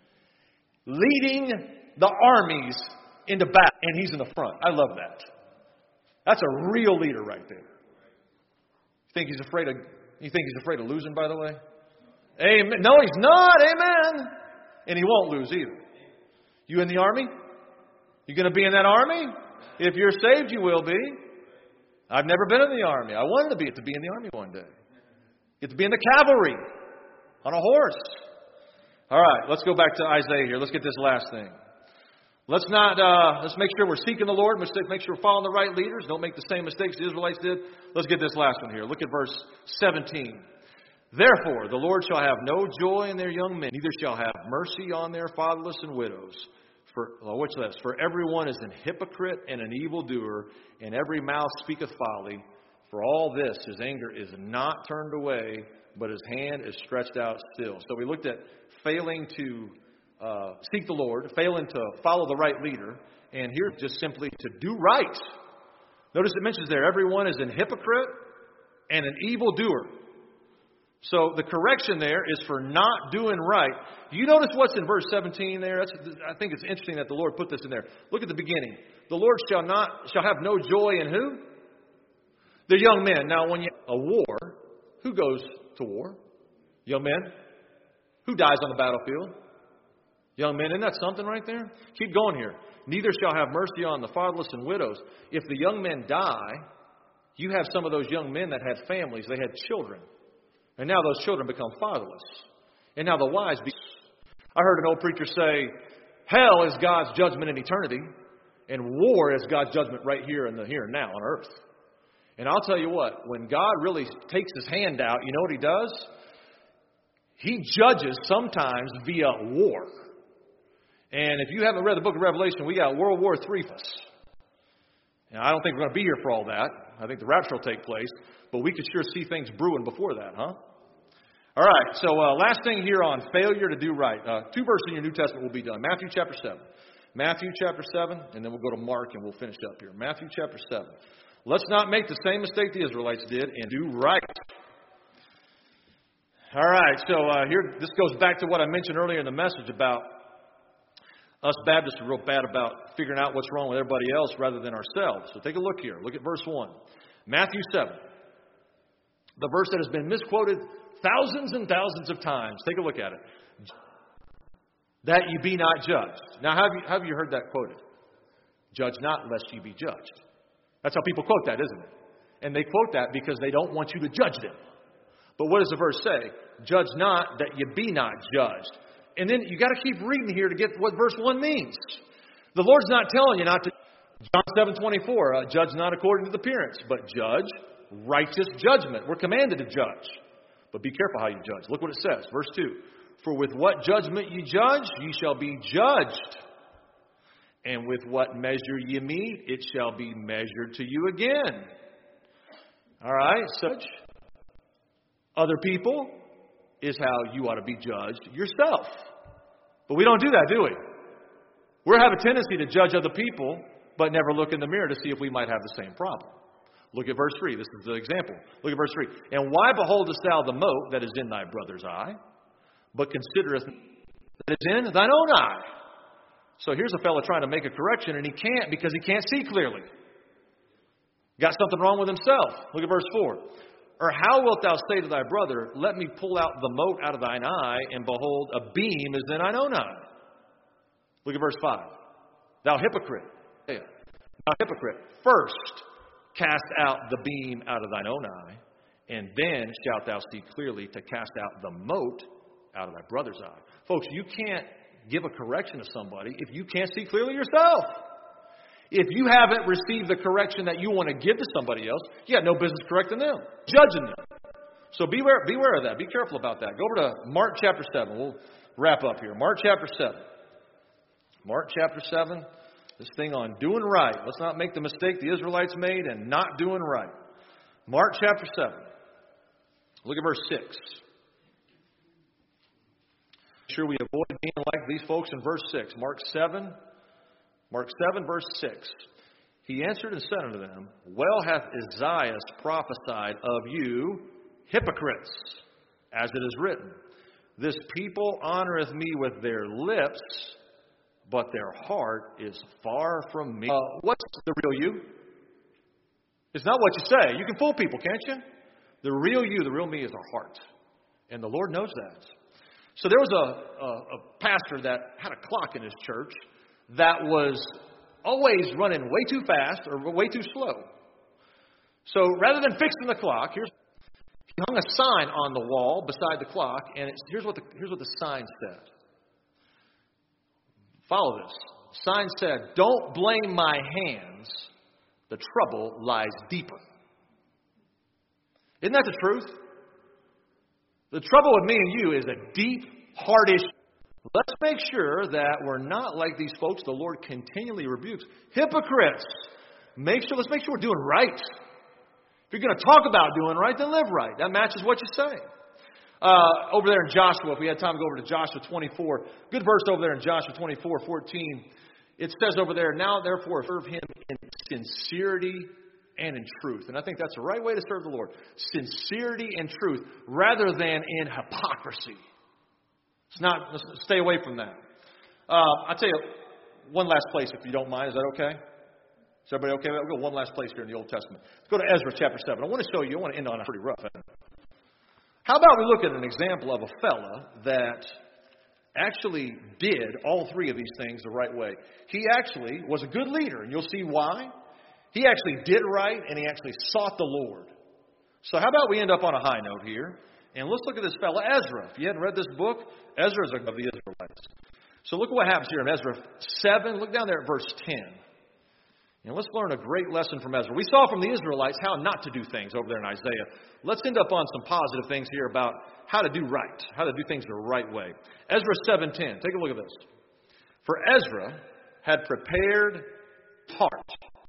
leading the armies into battle, and he's in the front. I love that. That's a real leader right there. You think he's afraid of? You think he's afraid of losing? By the way, amen. No, he's not. Amen. And he won't lose either. You in the army? You going to be in that army? If you're saved, you will be. I've never been in the army. I wanted to be to be in the army one day. Get to be in the cavalry on a horse. All right, let's go back to Isaiah here. Let's get this last thing. Let's not. Uh, let's make sure we're seeking the Lord. Let's make sure we're following the right leaders. Don't make the same mistakes the Israelites did. Let's get this last one here. Look at verse seventeen. Therefore, the Lord shall have no joy in their young men, neither shall have mercy on their fatherless and widows. For well, what's this? For everyone is an hypocrite and an evildoer, and every mouth speaketh folly. For all this, his anger is not turned away, but his hand is stretched out still. So we looked at failing to uh, seek the Lord, failing to follow the right leader, and here just simply to do right. Notice it mentions there, everyone is an hypocrite and an evildoer. So the correction there is for not doing right. You notice what's in verse seventeen there? That's, I think it's interesting that the Lord put this in there. Look at the beginning. The Lord shall not shall have no joy in who? The young men. Now, when you a war, who goes to war? Young men. Who dies on the battlefield? Young men. Isn't that something right there? Keep going here. Neither shall have mercy on the fatherless and widows. If the young men die, you have some of those young men that had families. They had children. And now those children become fatherless. And now the wives be... I heard an old preacher say, hell is God's judgment in eternity, and war is God's judgment right here in the here and now on earth. And I'll tell you what, when God really takes his hand out, you know what he does? He judges sometimes via war. And if you haven't read the book of Revelation, we got World War Three. Now, I don't think we're going to be here for all that. I think the rapture will take place. But we could sure see things brewing before that, huh? All right, so uh, last thing here on failure to do right. Uh, two verses in your New Testament will be done. Matthew chapter seven. Matthew chapter seven, and then we'll go to Mark and we'll finish up here. Matthew chapter seven. Let's not make the same mistake the Israelites did and do right. All right, so uh, here, this goes back to what I mentioned earlier in the message about us Baptists are real bad about figuring out what's wrong with everybody else rather than ourselves. So take a look here. Look at verse one. Matthew seven. The verse that has been misquoted thousands and thousands of times. Take a look at it. That you be not judged. Now, have you, have you heard that quoted? Judge not lest you be judged. That's how people quote that, isn't it? And they quote that because they don't want you to judge them. But what does the verse say? Judge not that you be not judged. And then you got to keep reading here to get what verse one means. The Lord's not telling you not to. John seven twenty-four, uh, judge not according to the appearance, but judge righteous judgment. We're commanded to judge. But be careful how you judge. Look what it says. Verse two. For with what judgment you judge, ye shall be judged. And with what measure ye meet, it shall be measured to you again. All right, so other people is how you ought to be judged yourself. But we don't do that, do we? We have a tendency to judge other people, but never look in the mirror to see if we might have the same problem. Look at verse three. This is the example. Look at verse three. And why beholdest thou the mote that is in thy brother's eye, but considerest that is in thine own eye? So here's a fellow trying to make a correction, and he can't because he can't see clearly. Got something wrong with himself. Look at verse four. Or how wilt thou say to thy brother, let me pull out the mote out of thine eye, and behold, a beam is in thine own eye? Look at verse five. Thou hypocrite. Thou hypocrite. First cast out the beam out of thine own eye, and then shalt thou see clearly to cast out the mote out of thy brother's eye. Folks, you can't give a correction to somebody if you can't see clearly yourself. If you haven't received the correction that you want to give to somebody else, you have no business correcting them, judging them. So beware, beware of that. Be careful about that. Go over to Mark chapter seven. We'll wrap up here. Mark chapter seven. Mark chapter seven. This thing on doing right. Let's not make the mistake the Israelites made and not doing right. Mark chapter seven. Look at verse six. Make sure we avoid being like these folks in verse six. Mark seven. Mark seven, verse six. He answered and said unto them, well hath Isaiah prophesied of you, hypocrites, as it is written, this people honoreth me with their lips, but their heart is far from me. Uh, what's the real you? It's not what you say. You can fool people, can't you? The real you, the real me is our heart. And the Lord knows that. So there was a, a, a pastor that had a clock in his church that was always running way too fast or way too slow. So rather than fixing the clock, here's he hung a sign on the wall beside the clock, and it's, here's what the here's what the sign said. Follow this. The sign said, "Don't blame my hands. The trouble lies deeper." Isn't that the truth? The trouble with me and you is a deep heart issue. Let's make sure that we're not like these folks the Lord continually rebukes. Hypocrites. Make sure, let's make sure we're doing right. If you're going to talk about doing right, then live right. That matches what you say. Uh, over there in Joshua, if we had time to go over to Joshua twenty-four, good verse over there in Joshua twenty-four fourteen. It says over there, now therefore serve him in sincerity and in truth. And I think that's the right way to serve the Lord. Sincerity and truth rather than in hypocrisy. It's not, let's stay away from that. Uh, I'll tell you one last place if you don't mind. Is that okay? Is everybody okay? We'll go one last place here in the Old Testament. Let's go to Ezra chapter seven. I want to show you, I want to end on a pretty rough end. How about we look at an example of a fella that actually did all three of these things the right way. He actually was a good leader, and you'll see why. He actually did right, and he actually sought the Lord. So how about we end up on a high note here, and let's look at this fella, Ezra. If you hadn't read this book, Ezra is of the Israelites. So look what happens here in Ezra seven. Look down there at verse ten. And let's learn a great lesson from Ezra. We saw from the Israelites how not to do things over there in Isaiah. Let's end up on some positive things here about how to do right, how to do things the right way. Ezra seven ten. Take a look at this. For Ezra had prepared heart.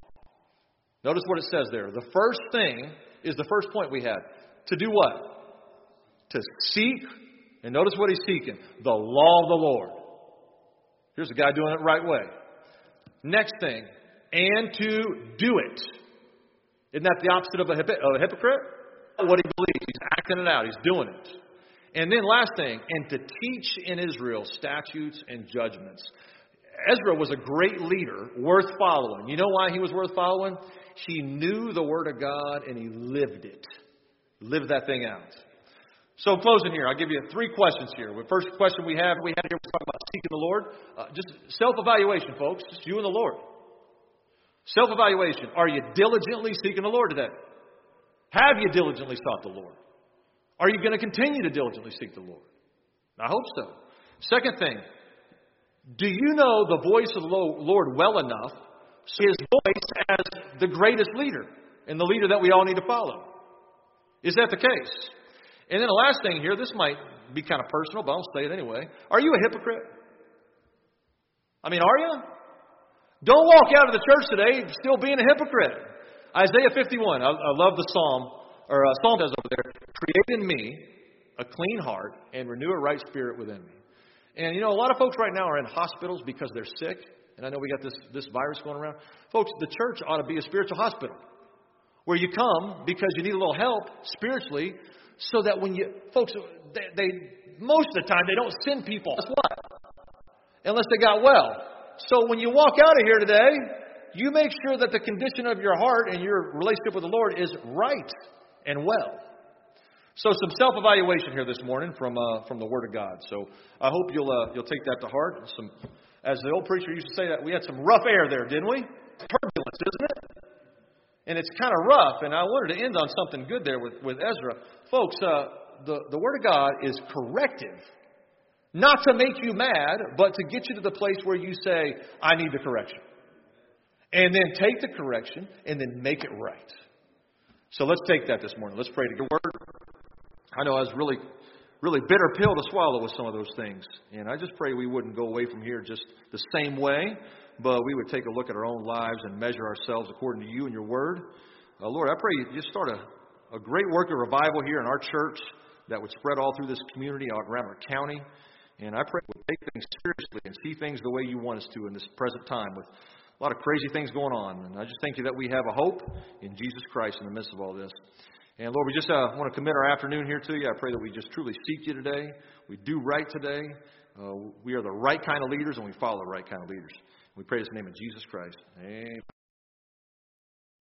Notice what it says there. The first thing is the first point we had. To do what? To seek, and notice what he's seeking, the law of the Lord. Here's a guy doing it the right way. Next thing, and to do it. Isn't that the opposite of a, hypo- of a hypocrite? What he believes. He's acting it out. He's doing it. And then last thing, and to teach in Israel statutes and judgments. Ezra was a great leader, worth following. You know why he was worth following? He knew the Word of God and he lived it. Lived that thing out. So closing here, I'll give you three questions here. The first question we have, we had here, we talk about seeking the Lord. Uh, just self-evaluation, folks. Just you and the Lord. Self-evaluation. Are you diligently seeking the Lord today? Have you diligently sought the Lord? Are you going to continue to diligently seek the Lord? I hope so. Second thing, do you know the voice of the Lord well enough, so His voice as the greatest leader and the leader that we all need to follow? Is that the case? And then the last thing here, this might be kind of personal, but I'll say it anyway. Are you a hypocrite? I mean, are you? Don't walk out of the church today still being a hypocrite. Isaiah fifty-one, I, I love the psalm, or uh, Psalm says over there, create in me a clean heart and renew a right spirit within me. And you know, a lot of folks right now are in hospitals because they're sick. And I know we got this, this virus going around. Folks, the church ought to be a spiritual hospital where you come because you need a little help spiritually, so that when you, folks, they, they most of the time, they don't send people. Guess what? Unless they got well. So when you walk out of here today, you make sure that the condition of your heart and your relationship with the Lord is right and well. So some self-evaluation here this morning from uh, from the Word of God. So I hope you'll uh, you'll take that to heart. Some, as the old preacher used to say, that we had some rough air there, didn't we? Turbulence, isn't it? And it's kind of rough. And I wanted to end on something good there with, with Ezra. Folks, uh, the, the Word of God is corrective. Not to make you mad, but to get you to the place where you say, I need the correction. And then take the correction and then make it right. So let's take that this morning. Let's pray to your Word. I know I was really, really bitter pill to swallow with some of those things. And I just pray we wouldn't go away from here just the same way, but we would take a look at our own lives and measure ourselves according to you and your Word. Uh, Lord, I pray you just start a, a great work of revival here in our church that would spread all through this community, around our county. And I pray we'll take things seriously and see things the way you want us to in this present time with a lot of crazy things going on. And I just thank you that we have a hope in Jesus Christ in the midst of all this. And Lord, we just uh, want to commit our afternoon here to you. I pray that we just truly seek you today. We do right today. Uh, we are the right kind of leaders and we follow the right kind of leaders. We pray this in the name of Jesus Christ. Amen.